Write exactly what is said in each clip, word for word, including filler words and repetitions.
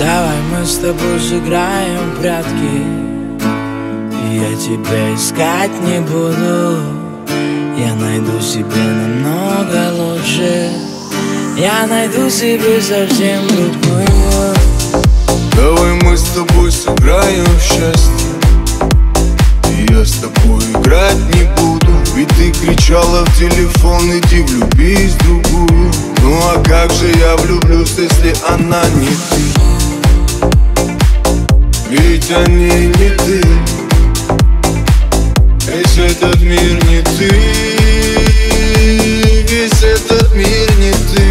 Давай мы с тобой сыграем в прятки. Я тебя искать не буду, я найду себе намного лучше. Я найду себе совсем другую. Давай мы с тобой сыграем в счастье. И я с тобой играть не буду, ведь ты кричала в телефон: иди влюбись в другую. Ну а как же я влюблюсь, если она не ты? Ведь они не ты. Весь этот мир не ты. Весь этот мир не ты.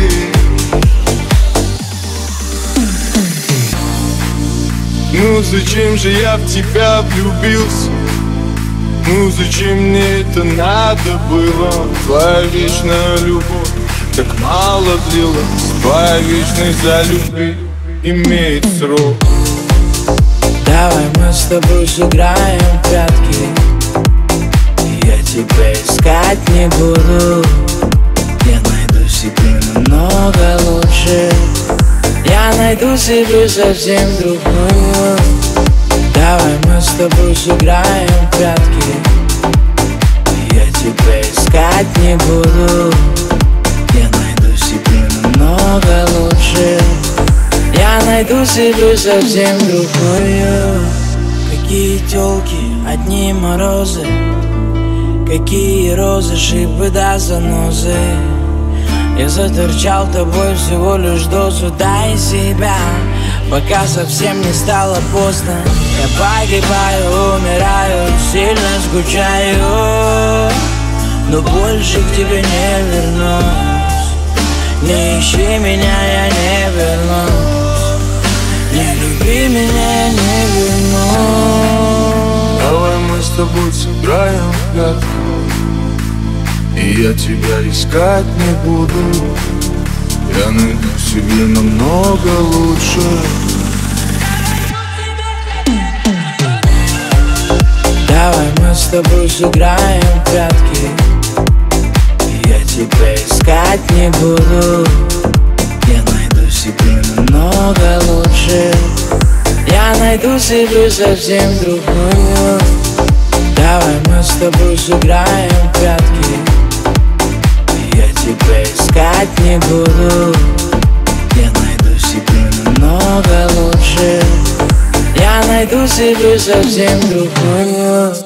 Ну зачем же я в тебя влюбился? Ну зачем мне это надо было? Твоя вечная любовь так мало длилась. Твоя вечность за любви имеет срок. Давай мы с тобой сыграем в прятки. Я тебя искать не буду, я найду себе намного лучше. Я найду себе совсем другую. Давай мы с тобой сыграем в прятки. Я тебя искать не буду, я найду себе намного лучше. Я найду себе совсем другую. Какие тёлки, одни морозы. Какие розы, шипы да занозы. Я заторчал тобой всего лишь дозу. Дай себя, пока совсем не стало поздно. Я погибаю, умираю, сильно скучаю, но больше к тебе не вернусь. Не ищи меня, я не вернусь. Не люби меня, я не вернусь. Давай мы с тобой сыграем в прятки. И я тебя искать не буду, я найду себе намного лучше. Давай мы с тобой сыграем в прятки. Я тебя искать не буду, я найду себе намного лучше. Я найду себе совсем другую. Давай мы с тобой сыграем в прятки. Я тебя искать не буду, я найду себе намного лучше. Я найду себе совсем другую.